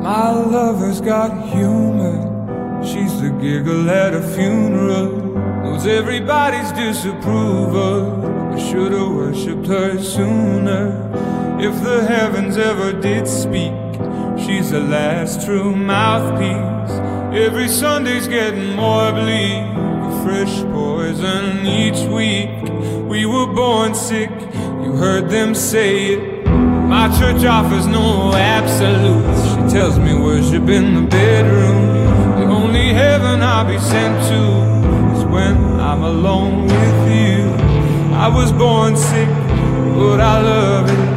My lover's got humor. She's the giggle at a funeral. Knows everybody's disapproval. I should've worshipped her sooner. If the heavens ever did speak, she's the last true mouthpiece. Every Sunday's getting more bleak, a fresh poison each week. We were born sick, you heard them say it. My church offers no absolutes. She tells me worship in the bedroom. The only heaven I'll be sent to is when I'm alone with you. I was born sick, but I love it.